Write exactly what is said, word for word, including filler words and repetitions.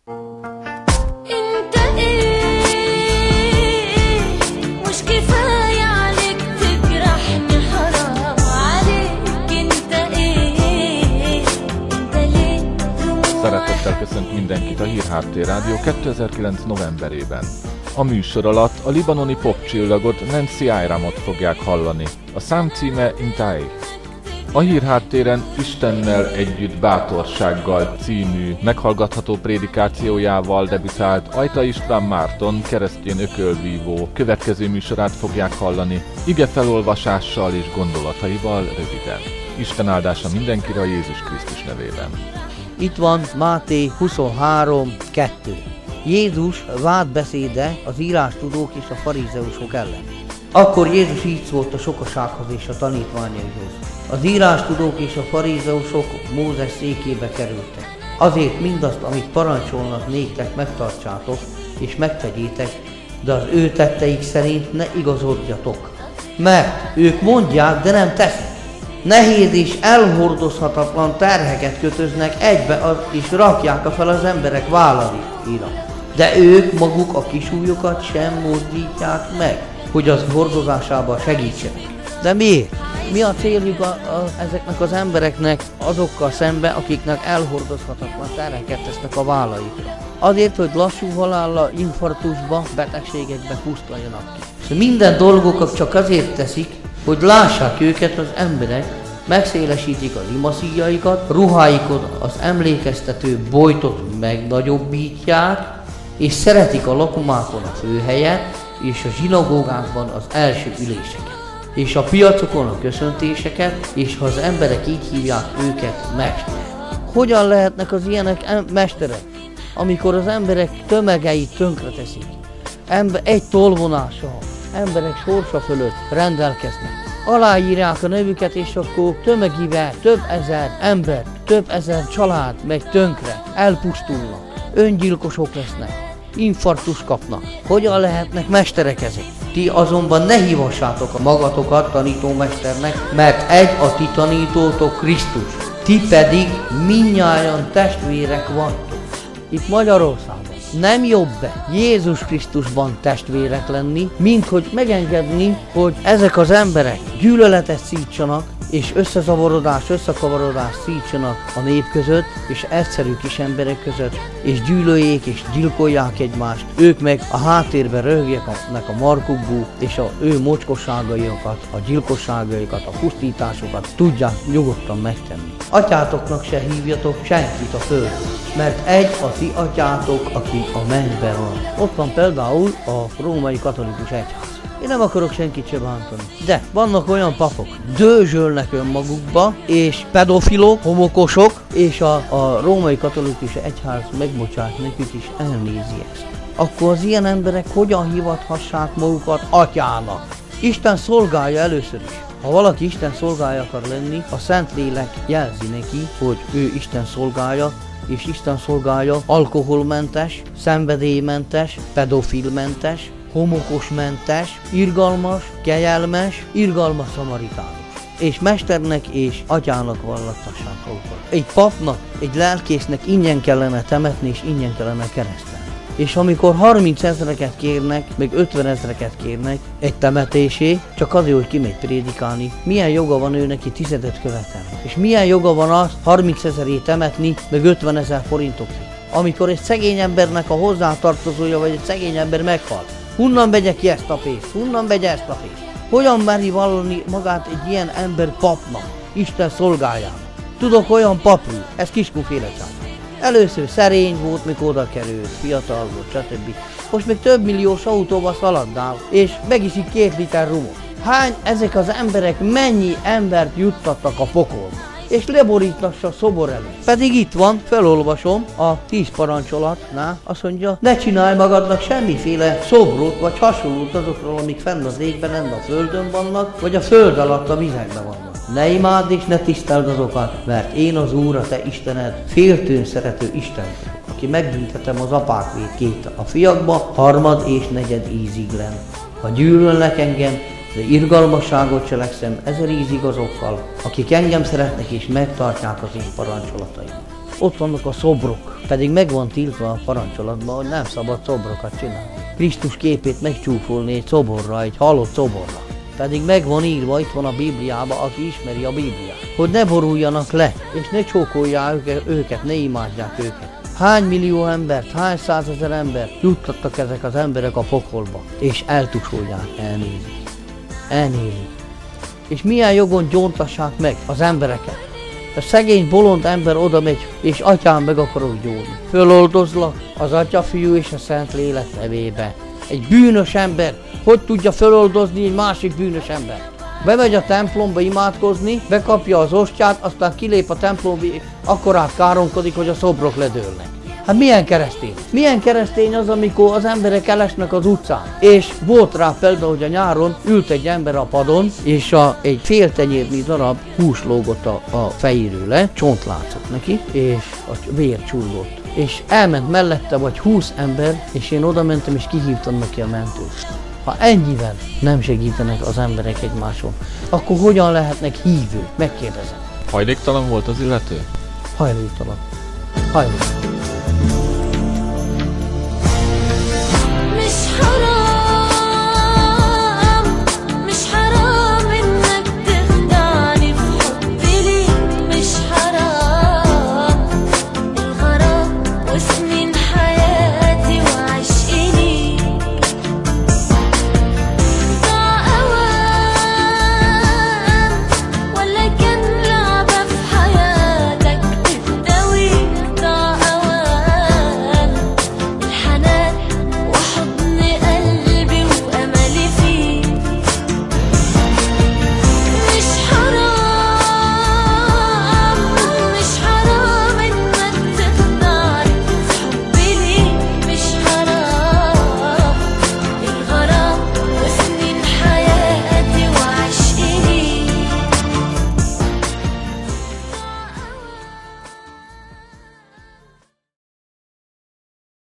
Szeretettel köszönt mindenkit a Hírháttér Rádió kétezer-kilenc novemberében. A műsor alatt a libanoni popcsillagot Nancy Ayramot fogják hallani. A szám címe Intai. A Hírháttéren Istennel együtt bátorsággal című meghallgatható prédikációjával debütált Ajta István Márton keresztény ökölvívó következő műsorát fogják hallani, igefelolvasással és gondolataival röviden. Isten áldása mindenkire a Jézus Krisztus nevében. Itt van Máté huszonhárom kettő. Jézus vádbeszéde az írástudók és a farizeusok ellen. Akkor Jézus így szólt a sokasághoz és a tanítványaihoz. Az írástudók és a farizeusok Mózes székébe kerültek. Azért mindazt, amit parancsolnak néktek, megtartsátok és megtegyétek, de az ő tetteik szerint ne igazodjatok. Mert ők mondják, de nem teszik. Nehéz és elhordozhatatlan terheket kötöznek egybe, és rakják fel az emberek vállaira. De ők maguk a kisúlyokat sem mozdítják meg, hogy az hordozásában segítsenek. De miért? Mi a céljuk a, a, ezeknek az embereknek azokkal szembe, akiknek elhordozhatatlan terheket tesznek a vállaikra? Azért, hogy lassú halállal, infarktusba, betegségekbe pusztuljanak ki. És minden dolgokat csak azért teszik, hogy lássák őket az emberek, megszélesítik az imaszíjaikat, ruháikon az emlékeztető bojtot megnagyobbítják, és szeretik a lakomákon a főhelyet, és a zsinagógákban az első üléseket, és a piacokon a köszöntéseket, és ha az emberek így hívják őket mester. Hogyan lehetnek az ilyenek em- mesterek, amikor az emberek tömegeit tönkreteszik? Ember egy tolvonással emberek sorsa fölött rendelkeznek. Aláírják a nevüket, és akkor tömegivel több ezer ember, több ezer család megy tönkre, elpusztulnak, öngyilkosok lesznek, infarktus kapnak. Hogyan lehetnek mesterek ezek? Ti azonban ne hívassátok a magatokat tanítómesternek, mert egy a ti tanítótok Krisztus, ti pedig mindnyájan testvérek vagytok. Itt Magyarországon nem jobb-e Jézus Krisztusban testvérek lenni, mint hogy megengedni, hogy ezek az emberek gyűlöletet szítsanak, és összezavarodást, összekavarodást szítsanak a nép között, és egyszerű kis emberek között, és gyűlöljék és gyilkolják egymást. Ők meg a háttérben röhögjenek a markukból, és a ő mocskosságaikat, a gyilkosságaikat, a pusztításokat tudják nyugodtan megtenni. Atyátoknak se hívjatok senkit a földön, mert egy a ti atyátok, aki a mennyben van. Ott van például a római katolikus egyház. Én nem akarok senkit se bántani, de vannak olyan papok, dőzsölnek önmagukba, és pedofilok, homokosok, és a, a római katolikus egyház megbocsát nekük is elnézi ezt. Akkor az ilyen emberek hogyan hivathassák magukat atyának? Isten szolgálja először is. Ha valaki Isten szolgálja akar lenni, a Szentlélek jelzi neki, hogy ő Isten szolgálja, és Isten szolgálja alkoholmentes, szenvedélymentes, pedofilmentes, homokosmentes, irgalmas, kegyelmes, irgalmas szamaritánus. És mesternek és atyának vallattassák magukat. Egy papnak, egy lelkésznek ingyen kellene temetni, és ingyen kellene keresztelni. És amikor harminc ezreket kérnek, meg ötven ezreket kérnek egy temetésé, csak azért, hogy kimegy prédikálni, milyen joga van ő neki tizedet követelni? És milyen joga van az harminc ezerét temetni, meg ötven ezer forintokért? Amikor egy szegény embernek a hozzátartozója, vagy egy szegény ember meghal, honnan vegye ki ezt a pénzt? Honnan vegye ezt a pénzt? Hogyan meri vallani magát egy ilyen ember papnak, Isten szolgájának? Tudok olyan papról, ez Kiskunféle család. Először szerény volt, mikor oda került, fiatal volt, stb. Most még több milliós autóba szaladnál, és megiszik két liter rumot. Hány ezek az emberek mennyi embert juttattak a pokolba? És leborítassa a szobor előtt. Pedig itt van, felolvasom a tíz parancsolatnál, azt mondja, ne csinálj magadnak semmiféle szobrot, vagy hasonlót azokról, amik fenn az égben, nem a földön vannak, vagy a föld alatt a vizekben vannak. Ne imádd és ne tiszteld azokat, mert én az Úr, a te Istened, féltőn szerető Isten vagyok, aki megbüntetem az apák vétkét a fiakba, harmad és negyed íziglen. Ha gyűlölnek engem, de irgalmasságot cselekszem ezer ízig azokkal, akik engem szeretnek és megtartják az én parancsolataim. ott vannak a szobrok, pedig meg van tiltva a parancsolatban, hogy nem szabad szobrokat csinálni. Krisztus képét megcsúfolni egy szoborra, egy halott szoborra. Pedig meg van írva, itt van a Bibliában, aki ismeri a Bibliát, hogy ne boruljanak le, és ne csókolják őket, ne imádják őket. Hány millió embert, hány százezer embert juttattak ezek az emberek a pokolba, és eltusolják, elnézik. Elnézik. És milyen jogon gyóntassák meg az embereket? A szegény bolond ember oda megy, és atyám meg akarok gyónni. Föloldozlak az Atya, Fiú és a Szent Lélek nevébe. Egy bűnös ember, hogy tudja föloldozni egy másik bűnös embert? Bemegy a templomba imádkozni, bekapja az ostját, aztán kilép a templomba, akkorát káronkodik, hogy a szobrok ledőlnek. Hát milyen keresztény? Milyen keresztény az, amikor az emberek elesnek az utcán? És volt rá például, hogy a nyáron ült egy ember a padon, és a, egy fél tenyérnyi darab hús lógott a, a fejéről le, csont látszott neki, és a vér csurgott. És elment mellette vagy húsz ember, és én oda mentem, és kihívtam neki a mentőt. Ha ennyivel nem segítenek az emberek egymáson, akkor hogyan lehetnek hívő? Megkérdezem. Hajléktalan volt az illető? Hajléktalan. Hajléktalan.